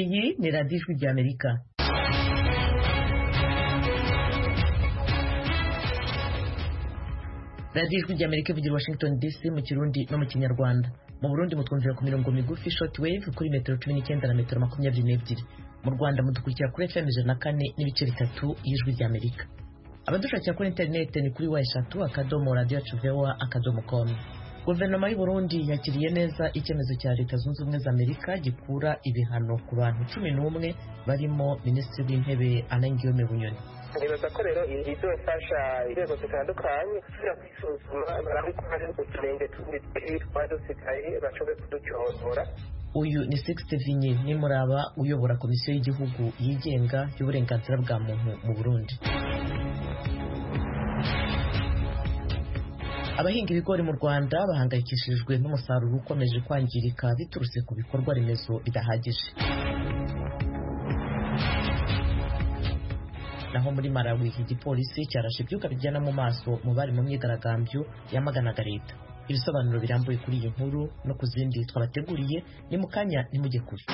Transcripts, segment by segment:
iyi ni radiyo ijwi ry'Amerika. radiyo ijwi ry'Amerika ivugira Washington DC mu Kirundi no mu Kinyarwanda. Mu Burundi mutwumvira ku mirongo migufi shortwave kuri metero 19 na metero 22. Mu Rwanda mudukurikira kuri FM 104.3 y'ijwi ry'Amerika. Abadushakira kuri internet ni kuri wa3.radio@voa.com. Guverinoma y'u Burundi yakiriye neza icyemezo cya Leta Zunze Ubumwe za Amerika gikura ibihano ku bantu 11 barimo Minisitiri w'Intebe Alain Guillaume Bunyoni. Nibaza ko rero izofasha inzego zitandukanye kugira kwisuzuma barabiko hari uturenge twadusigaye bashobore kuducyohora. Uyu ni Sixte Vinyi Nimuraba uyobora Komisiyo y'Igihugu yigenga y'uburenganzira bwa muntu mu Burundi. Abahinga ibigori mu Rwanda bahangayikishijwe n'umusaruro ukomeje kwangirika biturutse ku bikorwa remezo bidahagije. Naho muri Malawi igipolisi cyarashe ibyuka bijyana mu maso mu bari mu myigaragambyo yamaganaga leta. Ibisobanuro birambuye kuri iyi nkuru no ku zindi twabateguriye ni mu kanya nimujye kure.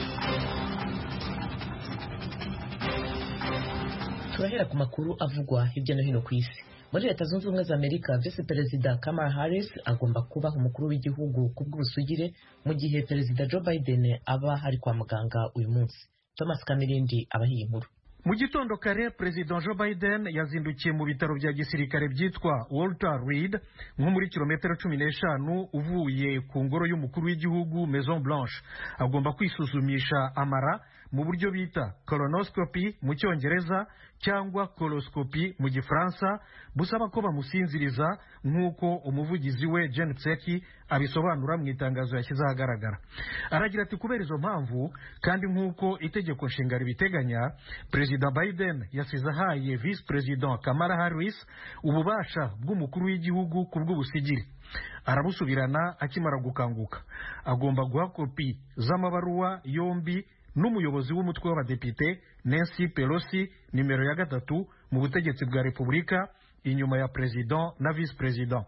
Turahera ku makuru avugwa hirya no hino ku isi. Muri Leta Zunze Ubumwe za Amerika, Vice Perezida Kamala Harris agomba kuba umukuru w'igihugu ku bw'ubusugire mu gihe Perezida Joe Biden aba hari kwa muganga uyu munsi. Thomas Kamirindi abahiye inkuru. Mu gitondo kare Perezida Joe Biden yazindukiye mu bitaro bya gisirikare byitwa Walter Reed nko muri kilometero 15 uvuye ku ngoro y'umukuru w'igihugu Maison Blanche. Agomba kwisuzumisha amara mu buryo bita colonoscopy mu Cyongereza cyangwa coloscopy mu Gifaransa, busaba ko bamusinziriza nk'uko umuvugizi we Jen Psaki abisobanura mu itangazo yashyize ahagaragara. Aragira ati kubera izo mpamvu kandi nk'uko itegeko nshinga ribiteganya, Perezida Biden yasize ahaye Vice President Kamala Harris ububasha bw'umukuru w'igihugu ku bw'ubusigire. Arabusubirana akimara gukanguka. Agomba guha kopi z'amabaruwa yombi n'umuyobozi w'umutwe w'abadepite Nancy Pelosi nimero ya 3 mu butegetsi bwa Repubulika inyuma ya President na Vice President.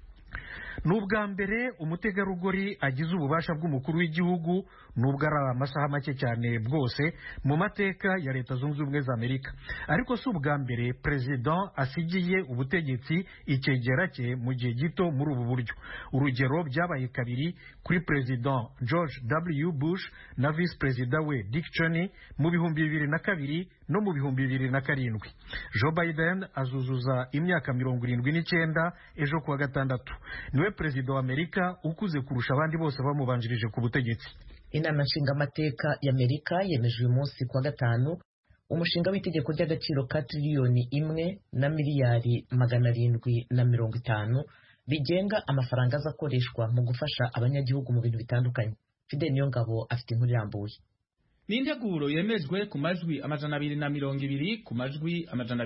Nubwa mbere umutegarugori agize ububasha bw'umukuru w'igihugu nubwo ari amasaha make cyane bwose mu mateka ya Leta Zunze Ubumwe za Amerika. Ariko si ubwa mbere President asigiye ubutegetsi icyegera cye mu gihe gito muri ubu buryo. Urugero byabaye kabiri kuri President George W. Bush na Vice President we Dick Cheney mu 2002 no mu 2007. Joe Biden azuzuza imyaka 79 ejo kuwa gatandatu. Niwe Perezida wa Amerika ukuze kurusha abandi bose bamubanjirije ku butegetsi. Inama nshingamateka y'Amerika yemeje uyu munsi kuwa gatanu umushinga w'itegeko ry'agaciro ka triliyoni 1 na miliyari 750 bigenga amafaranga azakoreshwa mu gufasha abanyagihugu mu bintu bitandukanye. Fidel Niyongabo afite inkuru irambuye. N'integuro yemejwe ku majwi 220 ku majwi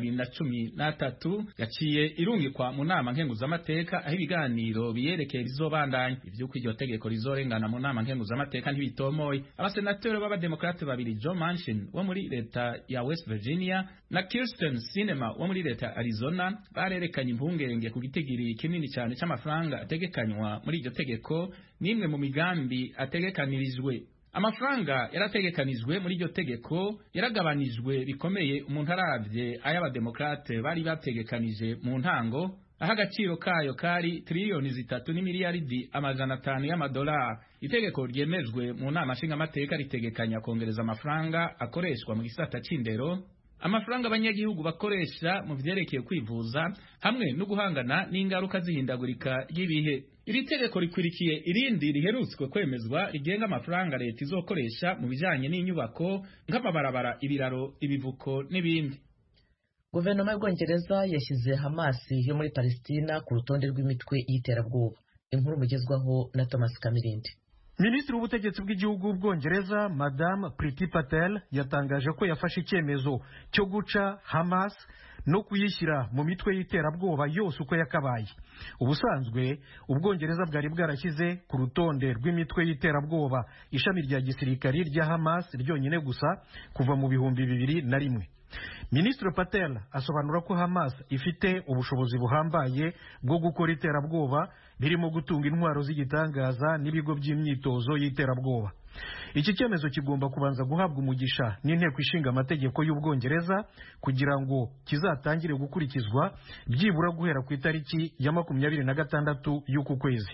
213 yaciye irungikwa mu nama nkenguzamateka aho ibiganiro biyerekeye bizobandanya. Ivyuko iryo tegeko rizorengana mu nama nkenguzamateka ntibitomoye. Abasenateri b'abademokrate babiri Joe Manchin wo muri leta ya West Virginia na Kirsten Sinema wo muri leta ya Arizona barerekanye impungenge ku gitigiri kinini cyane cy'amafaranga ategekanywa muri iryo tegeko n'imwe mu migambi ategekanirijwe. Amafaranga yarategekanijwe muri iryo tegeko yaragabanijwe bikomeye umuntu aravye ay'abademokrate bari bategekanije mu ntango, aho agaciro kayo kari triliyoni 3 n'imiliyaridi 500 y'amadolari. Itegeko ryemejwe mu nama nshingamateka ritegekanya kongereza amafaranga akoreshwa mu gisata c'indero, amafaranga abanyagihugu bakoresha mu vyerekeye kwivuza hamwe no guhangana n'ingaruka zihindagurika y'ibihe. Iri tegeko rikwirikiye irindi riherutswe kwemezwa rigenga amafaranga leta izokoresha mu bijanye n'inyubako nk'amabarabara, ibiraro, ibivuko n'ibindi. Guverinoma y'Ubwongereza yashyize Hamas yo muri Palestina ku rutonde rw'imitwe y'iterabwoba. Inkuru mugezwaho na Thomas Kamirindi. Minisitiri w'ubutegetsi bw'igihugu bw'Ubwongereza Madame Priti Patel yatangaje ko yafashe icyemezo cyo guca Hamas no kuyishyira mu mitwe y'iterabwoba yose uko yakabaye. Ubusanzwe Ubwongereza bwari bwarashyize ku rutonde rw'imitwe y'iterabwoba ishami rya gisirikari rya Hamas ryonyine gusa kuva mu 2001. Minisitiri Patel asobanura ko Hamas ifite ubushobozi buhambaye bwo gukora iterabwoba birimo gutunga intwaro z'igitangaza n'ibigo by'imyitozo y'iterabwoba. iki cyemezo kigomba kubanza guhabwa umugisha n'inteko ishinga amategeko y'Ubwongereza kugira ngo kizatangire gukurikizwa byibura guhera ku itariki ya 26 y'uku kwezi.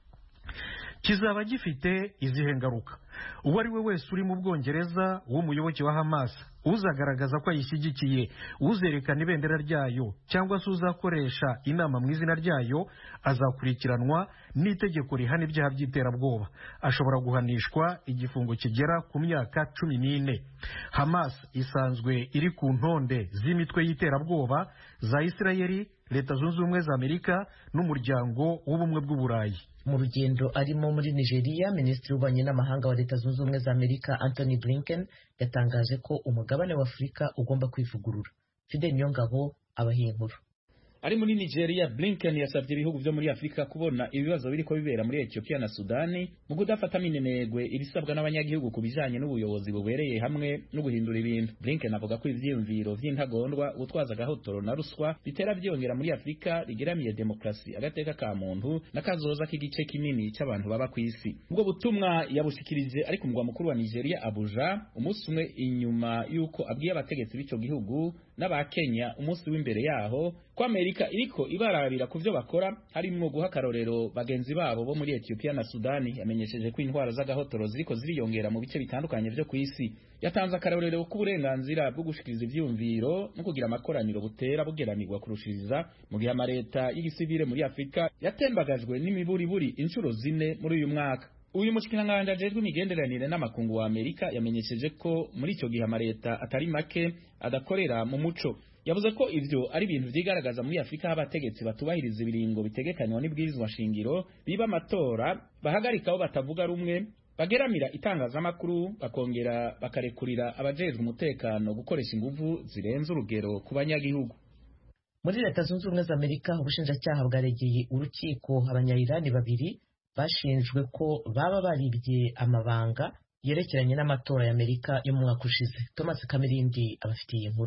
Kizaba gifite izihe ngaruka? Uwo ari we wese uri mu Bwongereza w'umuyoboke wa Hamas uzagaragaza ko ayishyigikiye, uzerekana ibendera ryayo cyangwa se uzakoresha inama mu izina ryayo azakurikiranwa n'itegeko rihana ibyaha by'iterabwoba, ashobora guhanishwa igifungo kigera ku myaka 14. Hamas isanzwe iri ku ntonde z'imitwe y'iterabwoba za Isirayeli, Leta Zunze Ubumwe za Amerika n'umuryango w'ubumwe bw'Uburayi. Mu rugendo arimo muri Nigeria, Minisitiri w'Ububanyi n'Amahanga wa Leta Zunze Ubumwe za Amerika Anthony Blinken yatangaje ko umugabane wa Afurika ugomba kwivugurura. Fidel Niyongabo abahiye inkuru. Ari muri Nigeria, Blinken yasabye ibihugu byo muri Afrika kubona ibibazo biriko bibera muri Ethiopia na Sudani mu kudafata minenegwe ibisabwa n'abanyagihugu kubijanye n'ubuyobozi bubereye hamwe no guhindura ibintu. Blinken avuga ko ivyiyumviro vy'intagondwa gutwaza gahotoro na ruswa bitera byongera muri Afrika rigeramiye demokrasi, agateka ka muntu n'akazoza k'igice kinini c'abantu baba ku isi. Ubwo butumwa yabushikirije ari ku mugwa mukuru wa Nigeria Abuja, umunsi umwe inyuma yuko abwiye abategetsi b'ico gihugu n'aba Kenya umunsi w'imbere yaho ko Amerika iriko ibarabira ku byo bakora, harimo guha karorero bagenzi babo bo muri Ethiopia na Sudani. Yamenyesheje ko intwara z'agahotoro ziriko ziriyongera mu bice bitandukanye byo ku isi. Yatanze akarorero ku burenganzira bwo gushikiriza ivyumviro no kugira amakoraniro butera bugeranirwa kurushiriza, mu gihe amareta y'igisivile muri Afrika yatembagajwe n'imiburiburi inshuro 4 muri uyu mwaka. Uyu mushikiranganje ajejwe imigenderanire n'amakungu wa Amerika yamenyesheje ko muri ico gihe amareta atari make adakorera mu muco. Yavuze ko ivyo ari ibintu vyigaragaza muri Afrika abategetsi batubahiriza ibiringo bitegekanywa n'ibwirizwa shingiro, biba amatora, bahagarika aho batavuga rumwe, bageramira itangazamakuru, bakongera bakarekurira abajejwe umutekano gukoresha inguvu zirenze urugero ku banyagihugu. Muri Leta Zunze Ubumwe za Amerika, ubushinjacyaha bwaregeye urukiko abanyayirani babiri bashinjwe ko baba baribye amabanga yerekeranye n'amatora y'Amerika yo mu mwaka ushize. Thomas Kamirindi abafitiye inkuru.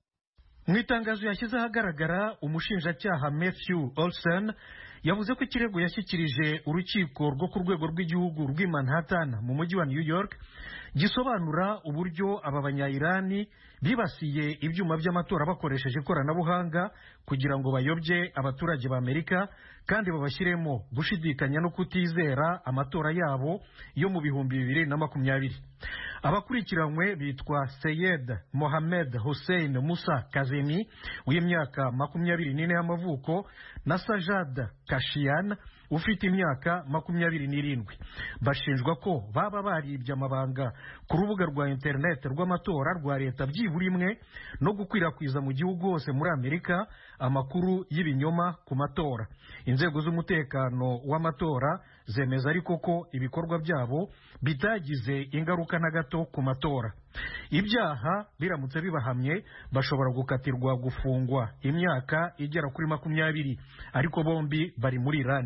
Mu itangazo yashyize ahagaragara, umushinjacyaha Matthew Olsen yavuze ko ikirego yashyikirije urukiko rwo ku rwego rw'igihugu rw'i Manhattan mu mujyi wa New York gisobanura uburyo aba banyayirani bibasiye ibyuma by'amatora bakoresheje ikoranabuhanga kugira ngo bayobye abaturage ba Amerika kandi babashyiremo gushidikanya no kutizera amatora yabo yo mu 2020. Abakurikiranywe bitwa Seyed Mohamed Hussein Musa Kazemi w'imyaka 24 y'amavuko na Sajad Kashian ufite imyaka 27. Bashinjwa ko baba baribye amabanga ku rubuga rwa internet rw'amatora rwa leta byibura imwe no gukwirakwiza mu gihugu hose muri Amerika amakuru y'ibinyoma ku matora. Inzego z'umutekano w'amatora zemeza ariko ko ibikorwa byabo bitagize ingaruka na gato ku matora. Ibyaha biramutse bibahamye bashobora gukatirwa gufungwa imyaka igera kuri 20, ariko bombi bari muri Iran.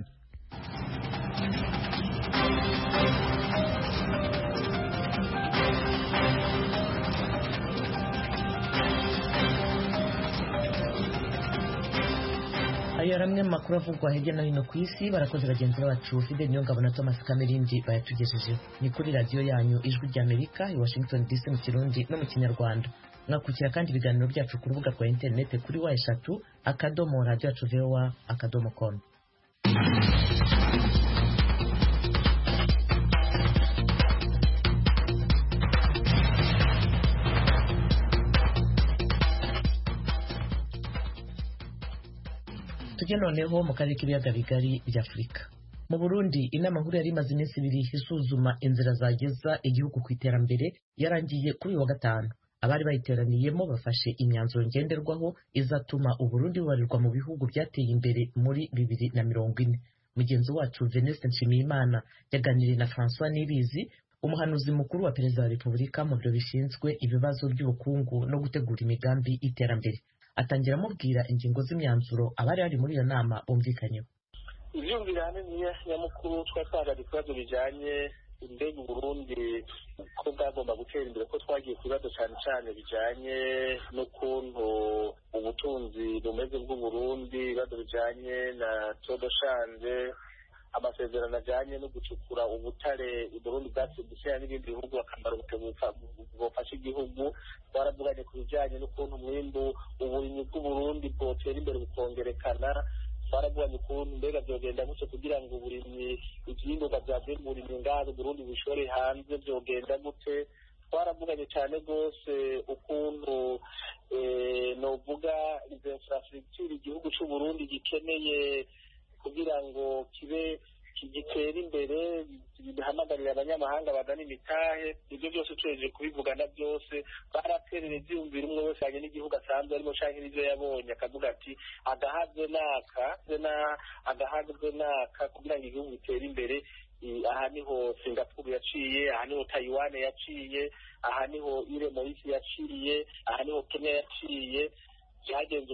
Aya ramwe makuru avugwa hirya no hino ku isi. Barakoze bagenzi bacu Fidel Niyongabo na Thomas Kamirindi bayatugejeje. Ni kuri radio yanyu Ijwi ry'Amerika i Washington DC mu Kirundi no mu Kinyarwanda. Mwakurikira kandi ibiganiro byacu ku rubuga rwa internet kuri wa3.radio@voa.com. Tujye noneho mu karere k'ibiyaga bigari bya Afurika. Mu Burundi, inama nkuru yari imaze iminsi 2 isuzuma inzira zageza igihugu ku iterambere yarangiye kuri uyu wa gatanu. Abari bayiteraniyemo bafashe imyanzuro ngenderwaho izatuma Uburundi bubarirwa mu bihugu byateye imbere muri 2040. Mugenzi wacu Venuste Nshimiyimana yaganiriye na François Nibizi, umuhanuzi mukuru wa Perezida wa Repubulika mu biro bishinzwe ibibazo by'ubukungu no gutegura imigambi iterambere. Atangira amubwira ingingo z'imyanzuro abari ari muri iyo nama bumvikanyeho. Ivyumvirane niya nyamukuru twatwagaje ibibazo bijanye imbega Burundi ko bwagomba gutera imbere, ko twagiye ku bibazo cyane bijanye n'ukuntu ubutunzi bumeze bw'u Burundi, ibibazo bijanye na todo shanje, amasezerano ajyanye no gucukura ubutare Burundi bwasimbutse n'ibindi bihugu akamaro bufasha igihugu. Twaravuganye ku bijyanye n'ukuntu umwimbu uburimyi bw'Uburundi bwotera imbere bukongerekana. Twaravuganye ukuntu mbega byogenda gutse kugira ngo uburimyi ibyimburwa byavuye mu burimyi ngaho Burundi bushore hanze byogenda gute. Twaravuganye cyane rwose ukuntu novuga izo infrastructure igihugu cy'u Burundi gikeneye kugira ngo kibe gitera imbere, bihamagarira abanyamahanga bagana imitahe. Ibyo byose tuhejeje kubivugana byose, baraterera ibyiyumviro umwe wese hanye n'igihugu asanzwe arimo canke n'ivyo yabonye akavuga ati agahazwe naka kugira ngo igihugu gitere imbere. Aha niho Singapore yaciye, aha niho Taiwan yaciye, aha niho Ile Maurice yaciye, aha niho Kenya yaciye. Byagenze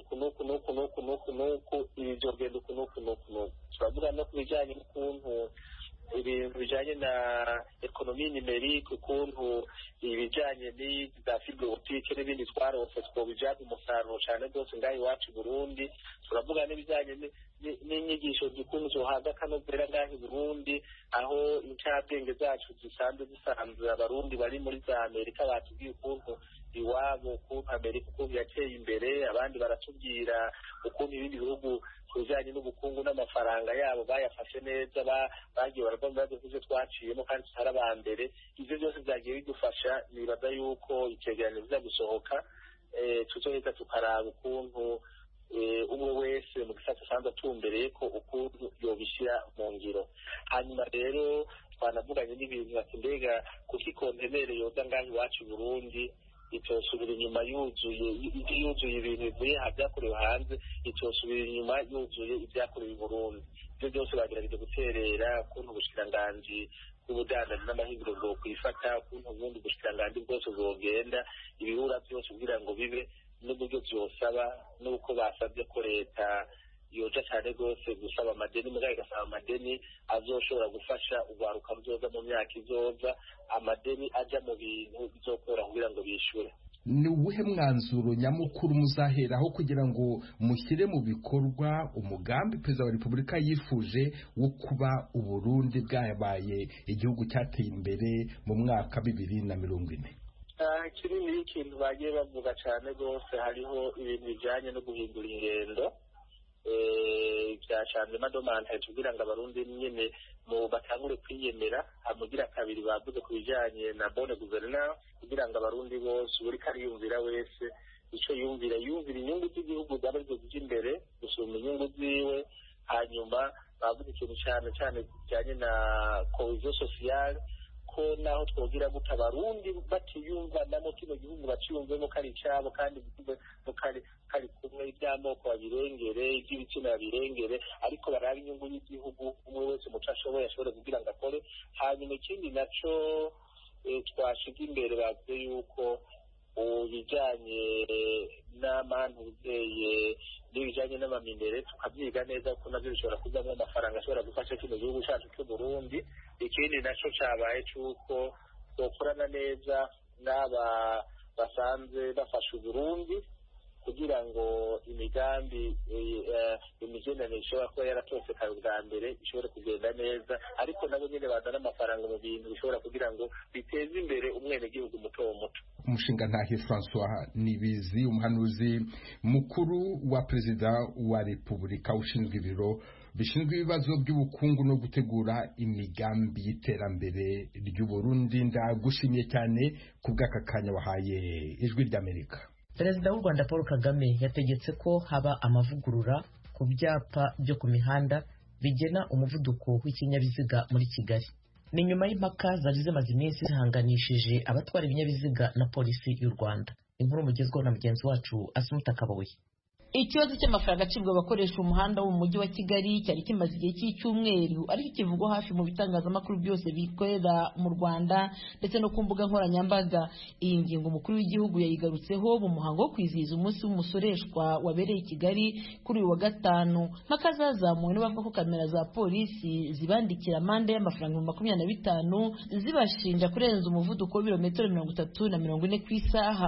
nuku ibi byogenda nuku. Turavuga no ku bijyanye n'ukuntu ibintu bijyanye na ekonomi nimerike, ukuntu ibijyanye n'iza fibre optique n'ibindi twarose twobijyana umusaruro cyane rwose ngaho iwacu i Burundi. Turavuga n'ibijyanye n'inyigisho z'ukuntu zohabwa akanovera ngaho i Burundi, aho incabwenge zacu zisanzwe abarundi bari muri za Amerika batubwiye ukuntu iwabo ukuntu Amerika ukuntu yateye imbere. Abandi baratubwira ukuntu ibindi bihugu ku bijyanye n'ubukungu n'amafaranga yabo bayafashe neza, bagiye barava mu bibazo byose twaciyemo kandi tutari aba mbere. Ibyo byose byagiye bidufasha. Nibaza yuko icegeranyo biza gusohoka tuzoheza tukaraba ukuntu umwe wese mu gisata asanzwe atumbereye ko ukuntu yobishyira mu ngiro. Hanyuma rero twanavuganye n'ibintu ati mbega kuko ikontenere yoza ngaho iwacu i Burundi itosubira inyuma yuzuye ibintu bivuye byakorewe hanze, itosubira inyuma yuzuye ibyakorewe i Burundi. Ibyo byose bagerageje guterera ukuntu ubushikiranganji bw'ubudandaji n'amahinguriro bwo kwifata, ukuntu ubundi ubushikiranganji bwose bwogenda ibihura byose kugira ngo bibe n'uburyo byosaba, n'uko basabye ko leta yoja cyane rwose gusaba amadeni, mugabo igasaba amadeni azoshobora gufasha urwaruka ruzoza mu myaka izoza, amadeni ajya mu bintu bizokora kugira ngo bishyure. Ni uwuhe mwanzuro nyamukuru muzaheraho kugira ngo mushyire mu bikorwa umugambi Perezida wa Repubulika yifuje wo kuba Uburundi bwabaye igihugu cyateye imbere mu mwaka 2040? Kinini ikintu bagiye bavuga cyane rwose, hariho ibintu bijyanye no guhindura ingendo byashanze madomante kugira ngo abarundi nyene mu batangure kwiyemera. Amugira kabiri bavuze ku bijyanye na bonne gouvernance kugira ngo abarundi bose buri kariyumvira wese icyo yumvira inyungu z'igihugu zabazo imbere gusumba inyungu ziwe. Hanyuma bavuze ikintu cyane kijyanye na cohesion sociale, ko naho twogira guta abarundi batiyumva namo kino gihugu baciyumvemo kari icyabo kandi kari kumwe iby'amoko babirengere, iby'ibitsina babirengere, ariko baraba inyungu y'igihugu umwe wese muco ashoboye ashobore kugira ngo akore. Hanyuma ikindi naco twashiga imbere bavuze yuko bijyanye n'amantu uzeye n'ibijyanye n'amaminere tukabyiga neza kuko nabyo bishobora kuzamo amafaranga ashobora gufasha kino gihugu cyacu cy'u Burundi. Ikindi nacyo cyabaye cy'uko twokorana neza n'aba basanzwe bafasha Uburundi kugira ngo imigambi imigenderanire ishobora kuba yaratosekaye ubwa mbere ishobore kugenda neza, ariko nabo nyine bazana amafaranga mu bintu bishobora kugira ngo biteze imbere umwenegihugu muto muto. Umushingantahe François Nibizi, umuhanuzi mukuru wa Perezida wa Repubulika ushinzwe ibiro bishinzwe ibibazo by'ubukungu no gutegura imigambi y'iterambere ry'u Burundi, ndagushimiye cyane ku bw'aka kanya wahaye Ijwi ry'Amerika. Perezida w'u Rwanda Paul Kagame yategetse ko haba amavugurura ku byapa byo ku mihanda bigena umuvuduko w'ikinyabiziga muri Kigali. Ni nyuma y'impaka zari zimaze iminsi zihanganishije abatwara ibinyabiziga na polisi y'u Rwanda. Inkuru mugezweho na mugenzi wacu Asumta Kaboyi. Ikibazo cy'amafaranga acibwa abakoresha umuhanda wo mu mujyi wa Kigali cyari kimaze igihe cy'icyumweru, ariko kivugwa hafi mu bitangazamakuru byose bikorera mu Rwanda ndetse no ku mbuga nkoranyambaga. Iyi ngingo umukuru w'igihugu yayigarutseho mu muhango wo kwizihiza umunsi w'umusoreshwa wabereye i Kigali kuri uyu wa gatanu. Mpaka zazamuwe n'abavuga ko kamera za polisi zibandikira amande y'amafaranga 25 zibashinja kurenza umuvuduko w'ibirometero 30 na 40 ku isaha.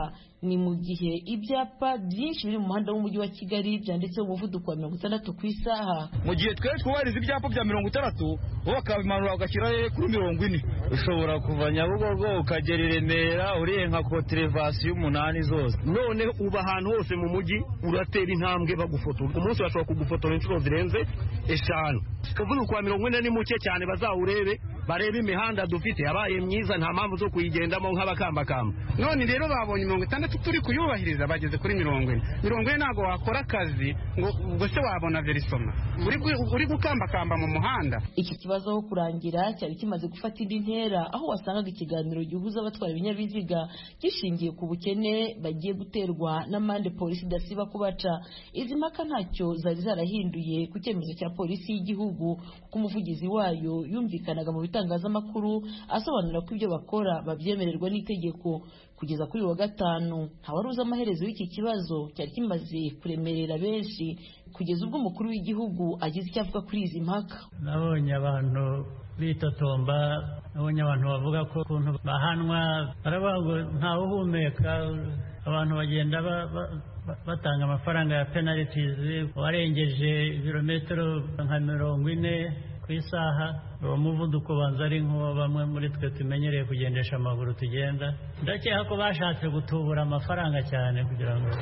ni mu gihe ibyapa byinshi biri mu muhanda w'umujyi wa Kigali byanditseho umuvuduko wa 60 ku isaha. Mu gihe twe twubahiriza ibyapa bya 60 bo bakabimanura bagashyira kuri 40. Ushobora kuva Nyabugogo ukagera i Remera uriye nka koterevasi y'umunani zose. None uba ahantu hose mu mujyi uratera intambwe bagufotora. Umunsi bashobora kugufotora inshuro zirenze 5. Umuvuduko wa 40 ni muke cyane, bazawurebe barebe imihanda dufite yabaye myiza, nta mpamvu zo kuyigendamo nk'abakambakamba. None rero babonye 60 turi kuyubahiriza bageze kuri 40. 40 ntago wakora akazi ngo ubwo se wabona verisoma uri gukambakamba mu muhanda. Iki kibazo aho kurangira cyari kimaze gufata indi ntera, aho wasangaga ikiganiro gihuza abatwara ibinyabiziga gishingiye ku bukene bagiye guterwa n'amande polisi idasiba kubaca. Izi mpaka ntacyo zari zarahinduye ku cyemezo cya polisi y'igihugu, kuko umuvugizi wayo yumvikanaga mu bitangazamakuru asobanura ko ibyo bakora babyemererwa n'itegeko. Kugeza kuri wa gatanu ntawari uzi amaherezo y'iki kibazo cyari kimaze kuremerera benshi, kugeza ubwo umukuru w'igihugu agize icyo avuga kuri izi mpaka. Nabonye abantu bitotomba, nabonye abantu bavuga ko ukuntu bahanwa baravuga ngo ntawe uhumeka, abantu bagenda batanga amafaranga ya penalties, warengeje ibirometero nka 40 ku isaha. Uwo muvuduko banza ari nk'uwo bamwe muri twe tumenyereye kugendesha amaguru tugenda. Ndakeka ko bashatse gutubura amafaranga cyane kugira ngo.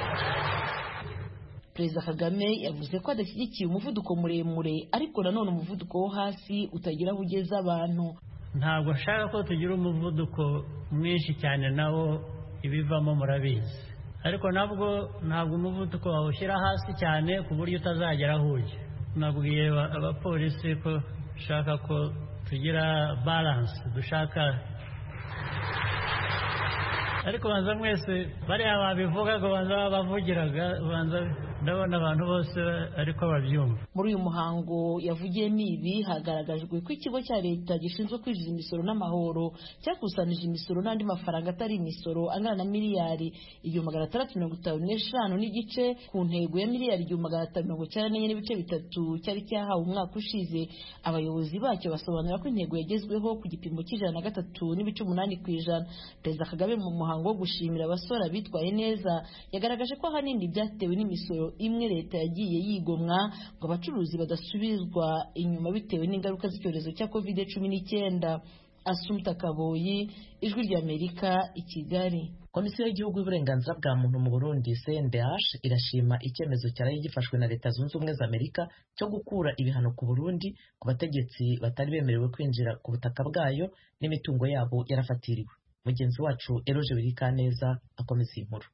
Perezida Kagame yavuze ko adashyigikiye umuvuduko muremure, ariko nanone umuvuduko wo hasi utagira aho ugeza abantu. Ntabwo ashaka ko tugira umuvuduko mwinshi cyane, nawo ibivamo murabizi, ariko nabwo ntabwo umuvuduko wawushyira hasi cyane ku buryo utazagera aho ujya. Nabwiye abapolisi ko dushaka ko tugira balance, dushaka, ariko banza mwese bariya babivuga ngo banza babavugiraga, banza ndabona abantu bose ariko babyumva. Muri uyu muhango yavugiyemo ibi hagaragajwe ko ikigo cya leta gishinzwe kwinjiza imisoro n'amahoro cyakusanije imisoro n'andi mafaranga atari imisoro angana na miliyari 655 n'igice ku ntego ya miliyari 594.3 cyari cyahawe umwaka ushize. Abayobozi bacyo basobanura ko intego yagezweho ku gipimo cy'3.8%. Perezida Kagame mu muhango wo gushimira abasora bitwaye neza yagaragaje ko ahanini byatewe n'imisoro imwe leta yagiye yigomwa ngo abacuruzi badasubizwa inyuma bitewe n'ingaruka z'icyorezo cya COVID-19. Assumpta Kaboyi, Ijwi ry'Amerika, i Kigali. Komisiyo y'igihugu y'uburenganzira bwa muntu mu Burundi CNDH irashima icyemezo cyari gifashwe na Leta Zunze Ubumwe za Amerika cyo gukura ibihano ku Burundi ku bategetsi batari bemerewe kwinjira ku butaka bwayo n'imitungo yabo yarafatiriwe. Mugenzi wacu Eroje Wirikaneza akomeza inkuru.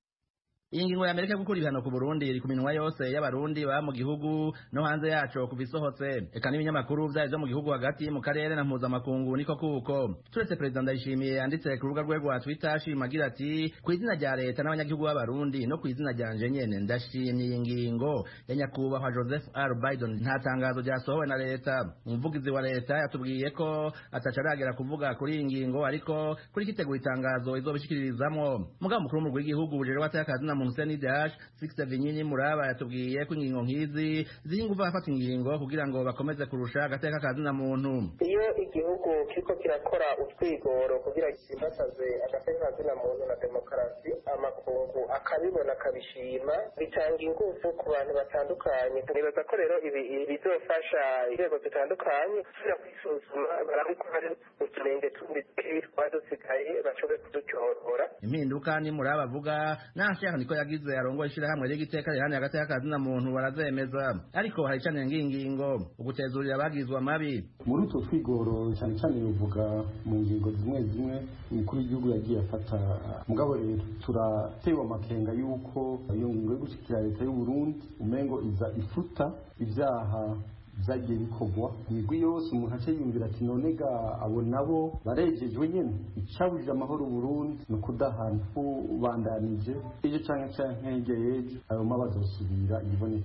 Iyi ngingo ya Amerika gukura ibihano ku Burundi iri ku minwa yose y'abarundi ba mu gihugu no hanze yaco kubisohotse. Eka n'ibinyamakuru byo mu gihugu hagati mu karere na mpuzamakungu niko kuko. Turetse President Ndayishimiye yanditse ku rubuga rwe rwa Twitter ashimagira ati ku izina rya leta n'abanyagihugu b'abarundi no ku izina ryanje nyene ndashimye iyi ngingo ya nyakubahwa Joseph R. Biden. Nta tangazo ryasohowe na leta. Umuvugizi wa leta yatubwiye ko atacaragera kuvuga kuri iyi ngingo, ariko kuri kitegura itangazo izobishikiririzamwo. Mugabo mukuru mu rw'igihugu bujere watakaza na Museni Dash 67 nyinyi muraba yatubwiye ko ingingo nkizi zihinguva afata ingingo kugira ngo bakomeze kurusha agateka kazi na muntu. Iyo igihugu kiko kirakora utwigoro kugira gisimbasaze agateka kazi na muntu na demokarasi, amakungu akabibona akabishima, bitanga ingufu ku bantu batandukanye. Nibaza ko rero ibi bizofasha inzego zitandukanye kugira kwisuzuma barabikora uturenge tundi twadusigaye bashobore kudutyorora. Impinduka ni muraba avuga nashaka niko yagize arongo ishirahamwe ry'igiteka rihane hagati y'akazi na muntu barazemeza, ariko hari cyane ngingo ugutezurira abagizwe amabi. Muri utwo twigoro cyane cyane bivuga mu ngingo zimwe umukuru w'igihugu yagiye afata. Mugabo rero turatewe amakenga yuko iyo ngingo yo gushikira leta y'u Burundi umengo iza ifuta ibyaha byagiye bikorwa imigwi yose. Umuntu ace yumvira ati nonega abo nabo barejejwe nyene, icabujije amahoro Burundi no kudahana ubandanije iyo canke nkegeye ayo mabazosubira ibonekeza.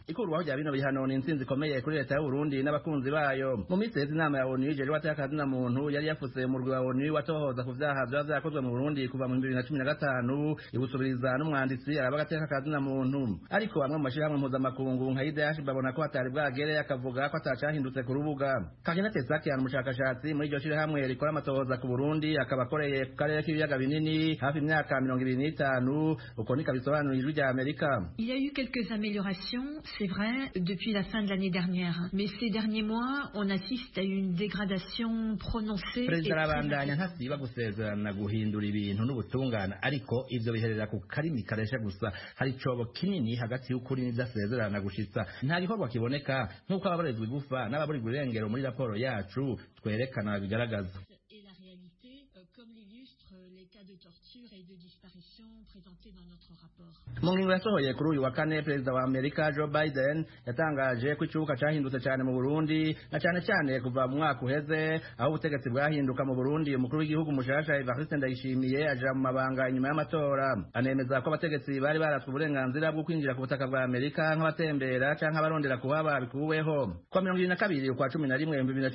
ikurwaho rya bino bihano ni intsinzi ikomeye kuri leta y'u Burundi n'abakunzi bayo. Mu minsi inama ya ONU ijejwe atakazina muntu yari yafutse umurwi wa ONU watohoza ku vyaha vya vyakozwe mu Burundi kuva mu 2015 ibusubiriza n'umwanditsi araba atakazina muntu. Ariko bamwe mu mashirahamwe mpuzamakungu nka IDH babona ko hatari bwagere akavuga ko atacahindutse ku rubuga. Kakina Tesaki umushakashatsi muri iryo shirahamwe rikora amatohoza ku Burundi akaba akoreye ku karere k'ibiyaga binini hafi imyaka 25 uko nika bisobanura ijwi rya Amerika. Il y a eu quelques améliorations, c'est vrai, depuis la fin de l'année dernière. Mais ces derniers mois, on assiste à une dégradation prononcée. Perezida arabandanya ntasiba gusezerana guhindura ibintu n'ubutungane, ariko ivyo biherera ku karimi karesha gusa. Hari icobo kinini hagati y'ukuri n'idasezerana gushitsa. Nta gikorwa kiboneka nk'uko ababarizwa igufa n'ababurirwa irengero muri raporo yacu twerekana bigaragaza. Mu ngingo yasohoye kuri uyu wa kane, perezida wa Amerika Joe Biden yatangaje ko icubuka cahindutse cyane mu Burundi, na cyane cyane kuva mu mwaka uheze aho ubutegetsi bwahinduka mu Burundi. Umukuru w'igihugu mushasha Evariste Ndayishimiye aja mu mabanga inyuma y'amatora. Anemeza ko abategetsi bari baratswe uburenganzira bwo kwinjira ku butaka bwa Amerika nk'abatembera canke abarondera kuhaba bikuweho. Kwa 22 ukwa 11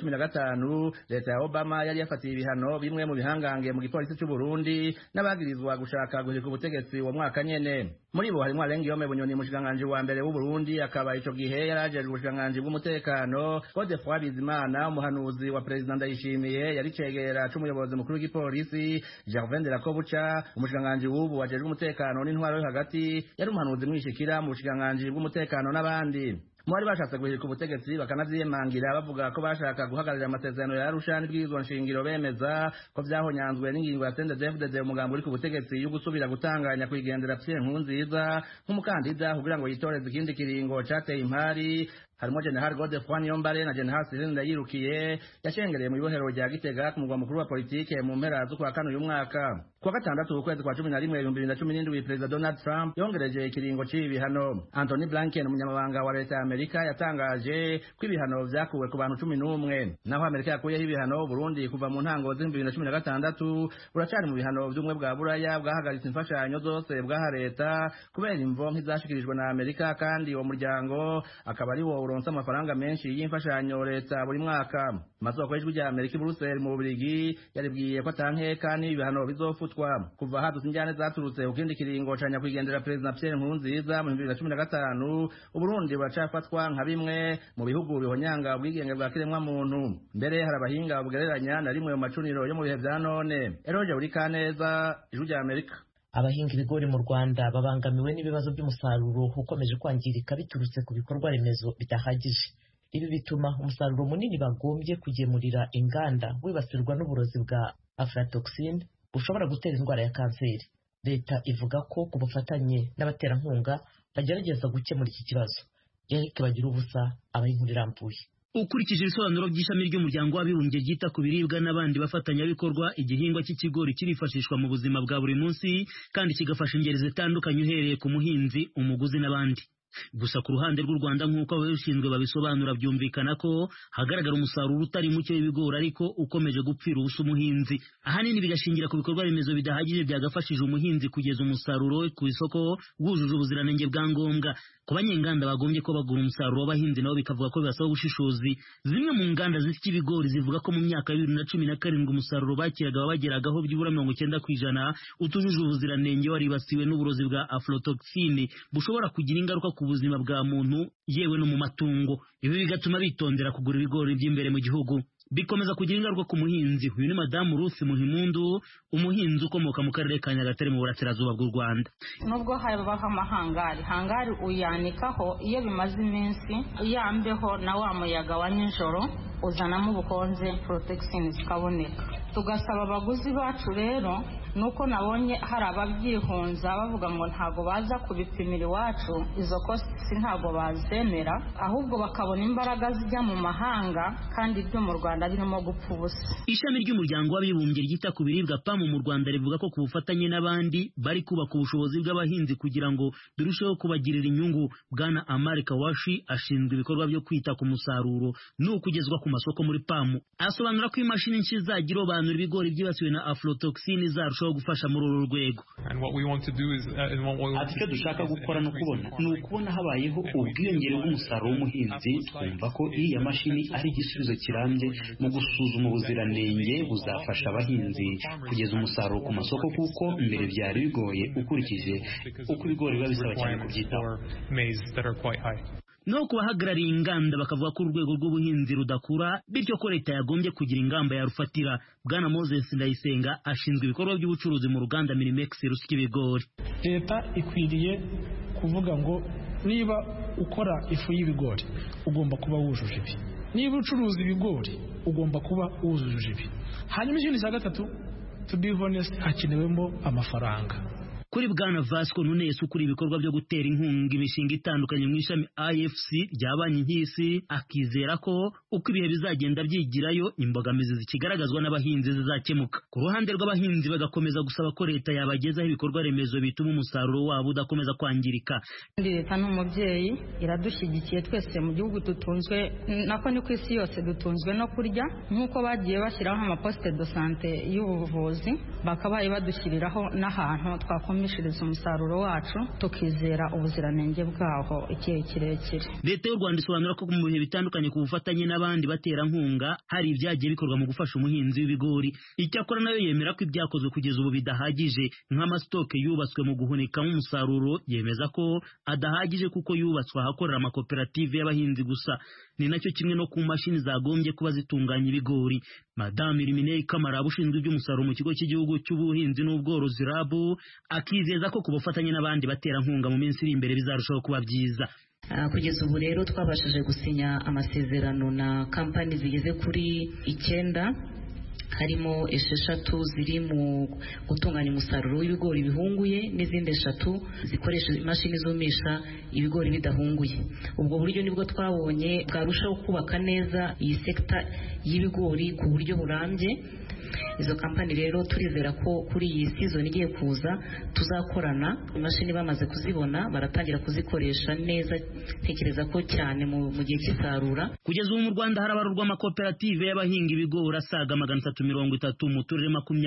2015 leta ya Obama yari yafatiye ibihano bimwe mu bihangange mu gipolisi cy'u Burundi n'abagirizwa gushaka guhirika ubutegetsi wa mwaka nyene. Muri bo harimo Alengiyome Bunyoni, umushikiranganji wa mbere w'u Burundi, akaba ico gihe yarajejwe ubushikiranganji bw'umutekano. Godefroid Bizimana, umuhanuzi wa Perezida Ndayishimiye, yari cegera c'umuyobozi mukuru w'igipolisi. Gervais Nderakobuca, umushikiranganji w'ubu wajejwe umutekano n'intwaro yo hagati, yari umuhanuzi mwishikira mu bushikiranganji bw'umutekano n'abandi. Mwari bashatse guhirika ubutegetsi bakanavyiyemangira bavuga ko bashaka guhagararira amasezerano ya Arusha n'ibwirizwa nshingiro, bemeza ko vyahonyanzwe n'ingingo ya CNDD-FDD umugambi uri ku butegetsi yo gusubira gutanganya kwigendera Pierre Nkurunziza nk'umukandida kugira ngo yitoreze ikindi kiringo cateye impari. Harimo General Godefroid Niyombare na General Cyril Ndayirukiye yashengereye mu ibohero rya Gitega ku mugwa mukuru wa politike mu mpera z'ukwa kane uyu mwaka. Kuwa gatandatu ukwezi kwa 11 2017 Perezida Donald Trump yongereje ikiringo c'ibihano. Anthony Blinken, umunyamabanga wa leta ya Amerika, yatangaje ko ibihano vyakuwe ku bantu 11. Naho Amerika yakuyeho ibihano Burundi kuva mu ntango z' 2016 buracari mu bihano vy'umwe bwa Buraya bwahagaritse imfashanyo zose bwaha leta kubera imvo nk'izashikirijwe na Amerika, kandi uwo muryango akaba ari wo uronsa amafaranga menshi y'imfashanyo leta buri mwaka. Amasoko y'ijwi rya Amerika i Brussels mu Bubiligi yaribwiye ko atankeka n'ibihano bizofutwa. Kuva hadutse injyane zaturutse ku kindi kiringo ca nyakwigendera Perezida Pierre Nkurunziza mu 2015, Uburundi buracafatwa nka bimwe mu bihugu bihonyanga ubwigenge bwa kiremwa muntu. Mbere hari abahinga bugereranya na rimwe mu macuniro yo mu bihe vya none. Eroje Urikaneza, ijwi rya Amerika. Abahinga ibigori mu Rwanda babangamiwe n'ibibazo by'umusaruro ukomeje kwangirika biturutse ku bikorwa remezo bidahagije. Ibi bituma umusaruro munini bagombye kugemurira inganda wibasirwa n'uburozi bwa aflatoxin bushobora gutera indwara ya kanseri. Leta ivuga ko ku bufatanye n'abaterankunga bagerageza gukemura iki kibazo. Eric Bagirubusa, abayinkuru irambuye. Ukurikije ibisobanuro by'ishami ry'umuryango w'abibumbye ryita ku biribwa n'abandi bafatanyabikorwa, igihingwa cy'ikigori kirifashishwa mu buzima bwa buri munsi kandi kigafasha ingeri zitandukanye uhereye ku muhinzi, umuguzi n'abandi. Gusa ku ruhande rw'u Rwanda nk'uko ababishinzwe babisobanura, byumvikana ko hagaragara umusaruro utari muke w'ibigori ariko ukomeje gupfira ubusa umuhinzi. Ahanini bigashingira ku bikorwa remezo bidahagije byagafashije umuhinzi kugeza umusaruro we ku isoko wujuje ubuziranenge bwa ngombwa. Ku banyenganda bagombye ko bagura umusaruro w'abahinzi nabo bikavuga ko bibasaba ubushishozi. Zimwe mu nganda zifite ibigori zivuga ko mu myaka ya 2017 umusaruro bakiraga wabageragaho byibura 90% utujuje ubuziranenge waribasiwe n'uburozi bwa aflatoxin bushobora kugira ingaruka ku buzima bwa muntu yewe no mu matungo. Ibi bigatuma bitondera kugura ibigori by'imbere mu gihugu. Bikomeza kugira ingaruka ku muhinzi. Uyu ni Madamu Ruth Muhimundu, umuhinzi ukomoka mu karere ka Nyagatare mu burasirazuba bw'u Rwanda. Nubwo habaho amahangari uyanikaho iyo bimaze iminsi, yambeho na wa muyaga wa nijoro uzanamo ubukonje, protection zikaboneka. Tugasaba abaguzi bacu rero nuko nabonye hari ababyihunza bavuga ngo ntago baza kubipimira iwacu, izo kosi ntago bazemera, ahubwo bakabona imbaraga zijya mu mahanga kandi ibyo mu Rwanda birimo gupfa ubusa. Ishami ry'umuryango w'abibumbye ryita ku biribwa PAM mu Rwanda rivuga ko ku bufatanye n'abandi bari kubaka ubushobozi bw'abahinzi kugira ngo birusheho kubagirira inyungu. Bwana Amari Kawashi ashinzwe ibikorwa byo kwita ku musaruro n'ukugezwa ku masoko muri PAM. Asobanura ko imashini nshya izagira irobanura ibigori byibasiwe na aflatoxin izarusha barushaho gufasha muri uru rwego. icyo dushaka gukora ni ukubona habayeho ubwiyongere bw'umusaruro w'umuhinzi, twumva ko iriya mashini ari igisubizo kirambye mu gusuzuma ubuziranenge, buzafasha abahinzi kugeza umusaruro ku masoko, kuko mbere byari bigoye ukurikije uko ibigori biba bisaba cyane kubyitaho. No kubahagarariye inganda bakavuga ko urwego rw'ubuhinzi rudakura, bityo ko leta yagombye kugira ingamba yarufatira. Bwana Moses Ndayisenga ashinzwe ibikorwa by'ubucuruzi mu ruganda Minimex rusya ibigori. Leta ikwiriye kuvuga ngo niba ukora ifu y'ibigori ugomba kuba wujuje ibi, niba ucuruza ibigori ugomba kuba wujuje ibi. Hanyuma ikindi cya gatatu, to be honest, hakenewemo amafaranga. Kuri Bwana Vasco Nunes ukuri ibikorwa byo gutera inkunga imishinga itandukanye mu ishami IFC rya banki y'isi, akizera ko uko ibihe bizagenda byigirayo imbogamizi zikigaragazwa n'abahinzi zizakemuka. Ku ruhande rw'abahinzi bagakomeza gusaba ko leta yabagezaho ibikorwa remezo bituma umusaruro wabo udakomeza kwangirika. Leta n'umubyeyi iradushyigikiye, twese mu gihugu dutunzwe nako ni ku isi yose dutunzwe no kurya, nk'uko bagiye bashyiraho amaposite de sante y'ubuvuzi, bakabaye badushyiriraho n'ahantu twakomishiriza umusaruro wacu tukizera ubuziranenge bwaho igihe kirekire. Leta y'u Rwanda isobanura ko mu bihe bitandukanye ku bufatanye n'abandi baterankunga hari ibyagiye bikorwa mu gufasha umuhinzi w'ibigori. Icyakora nayo yemera ko ibyakozwe kugeza ubu bidahagije, nk'amasitoke yubatswe mu guhunikamo umusaruro yemeza ko adahagije kuko yubatswe ahakorera amakoperative y'abahinzi gusa. Ni nacyo kimwe no ku mashini zagombye kuba zitunganya ibigori. Madame Iriminei Kamara ushinzwe iby'umusaruro mu kigo cy'igihugu cy'ubuhinzi n'ubworozi RAB akizeza ko ku bufatanye n'abandi baterankunga mu minsi iri imbere bizarushaho kuba byiza. Kugeza ubu rero twabashije gusinya amasezerano na kampani zigeze kuri 9, harimo 6 ziri mu gutunganya umusaruro w'ibigori bihunguye n'izindi 3 zikoresha imashini zumisha ibigori bidahunguye. Ubwo buryo nibwo twabonye bwarushaho kubaka neza iyi sekta y'ibigori ku buryo burambye. Izo kampani rero turizera ko kuri iyi season igiye kuza tuzakorana, imashini bamaze kuzibona baratangira kuzikoresha neza, ntekereza ko cyane mu gihe cy'isarura. Kugeza ubu mu Rwanda harabarurwa amakoperative y'abahinga ibigori asaga 330 mu turere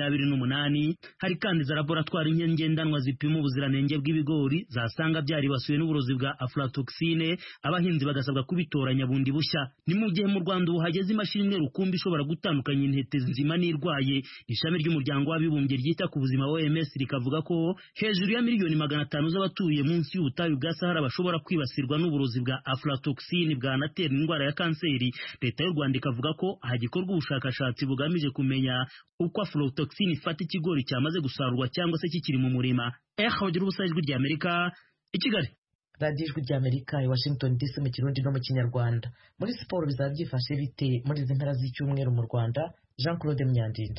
28. Hari kandi za laboratwari ngendanwa zipima ubuziranenge bw'ibigori zasanga byaribasiwe n'uburozi bwa aflatoxine, abahinzi bagasabwa kubitoranya bundi bushya. Ni mu gihe mu Rwanda ubu hageze imashini imwe rukumbi ishobora gutandukanya intete nzima n'irwaye. Ishami ry'umuryango w'abibumbye ryita ku buzima OMS rikavuga ko hejuru ya miliyoni 500 z'abatuye munsi y'ubutayu bwa Sahara bashobora kwibasirwa n'uburozi bwa aflatoxine bwanatera indwara ya kanseri. Leta y'u Rwanda ikavuga ko hagikorwa ubushakashatsi bugamije kumenya uko aflatoxine ifata ikigori cyamaze gusarurwa cyangwa se kikiri mu murima. Hogira ubusajwi rya Amerika i Kigali. Radio Ijwi rya Amerika i Washington DC mu Kirundi no mu Kinyarwanda. Muri siporo bizaba byifashe bite muri izi mpera z'icyumweru mu Rwanda? Jean Claude Munyandinda.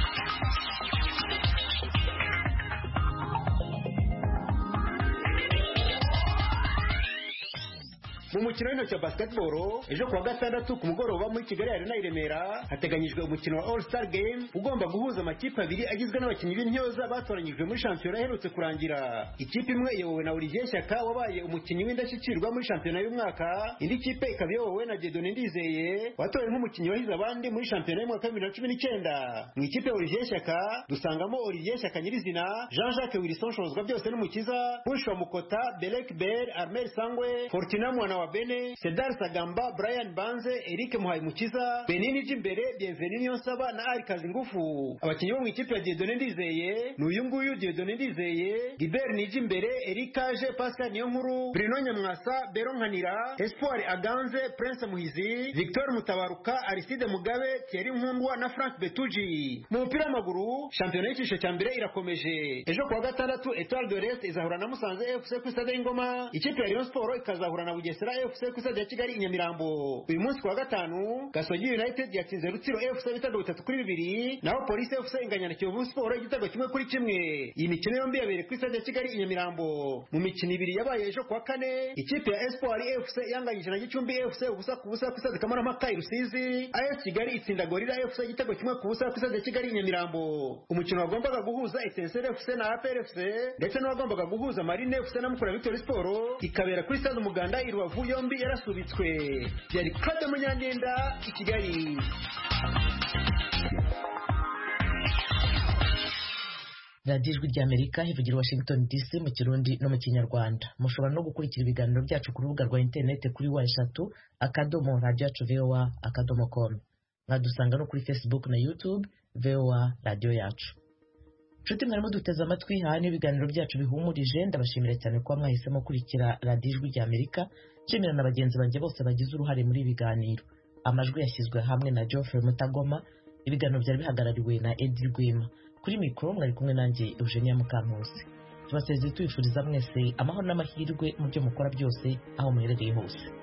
Mu mukino w'intoki wa basketball ejo kuwa gatandatu ku mugoroba muri Kigali Arena i Remera hateganyijwe umukino wa All Star Game ugomba guhuza amakipe abiri agizwe n'abakinnyi b'intyoza batoranyijwe muri shampiyona iherutse kurangira. Ikipe imwe iyobowe na Olivier Shyaka wabaye umukinnyi w'indashyikirwa muri shampiyona y'umwaka, indi kipe ikaba iyobowe na Dieudonné Ndizeye watowe nk'umukinnyi wahize abandi muri shampiyona y'umwaka wa 2019. Mu ikipe ya Olivier Shyaka dusangamo Olivier Shyaka nyirizina, Jean-Jacques Wilson Shozwa byose n'umukiza, Bushwa Mukota, Belek Ber, Armel Sangwe, Fortuna Mwana wa Bene, Cedar Sagamba, Brian Banze, Eric Muhayimukiza, Benini Jimbere, Bienvenu Niyonsaba na Ari Kazingufu. Abakinnyi bo mu ikipe ya Dieudonné Ndizeye ni uyu nguyu Dieudonné Ndizeye, Gilbert Nijimbere, Eric Kaje, Pascal Niyonkuru, Bruno Nyamwasa, Beron Nkanira, Espoir Aganze, Prince Muhizi, Victor Mutabaruka, Aristide Mugabe, Thierry Nkundwa na Frank Betuji. Mu mupira w'amaguru shampiyona y'icyiciro cya mbere irakomeje. Ejo kuwa gatandatu Etoile de l'Est izahura na Musanze FC ku stade y'Ingoma, ikipe ya Rayon Sport ikazahura na Bugesera FC ku stade ya Kigali i Nyamirambo. Uyu munsi kuwa gatanu Gasogi United yatsinze Rutsiro FC ibitego 3-2, naho Police FC inganya na Kiyovu Sport igitego 1-1. Iyi mikino yombi yabereye ku stade ya Kigali i Nyamirambo. Mu mikino ibiri yabaye ejo kuwa kane ikipe ya Espoir FC yanganyije na Gicumbi FC ubusa ku busa ku stade Kamarampaka i Rusizi. AS Kigali itsinda Gorilla FC igitego 1-1 ku stade ya Kigali i Nyamirambo. Umukino wagombaga guhuza Etincelle FC na APR FC ndetse n'uwagombaga guhuza Marine FC na Mukura Victory Sport ikabera kuri stade Umuganda i Rubavu yombi yarasubitswe. Byari Claude Munyandinda i Kigali. radiyo ijwi ry'Amerika ivugira Washington DC mu Kirundi no mu Kinyarwanda. Mushobora no gukurikira ibiganiro byacu ku rubuga rwa interineti kuri wa3.radio@voa.com. Mwadusanga no kuri Facebook na YouTube VOA Radio Yacu. Nshuti mwarimo duteze amatwi, aha ni ibiganiro byacu bihumurije. Ndabashimira cyane kuba mwahisemo kurikira radiyo ijwi ry'Amerika. Nshimira na bagenzi banjye bose bagize uruhare muri ibi biganiro. Amajwi yashyizwe hamwe na Geoffrey Mutagoma. Ibiganiro byari bihagarariwe na Edi Rwema. Kuri mikoro mwari kumwe nanjye Eugenia Mukankusi. Tubasezeye tubifuriza mwese amahoro n'amahirwe mu byo mukora byose aho muherereye hose.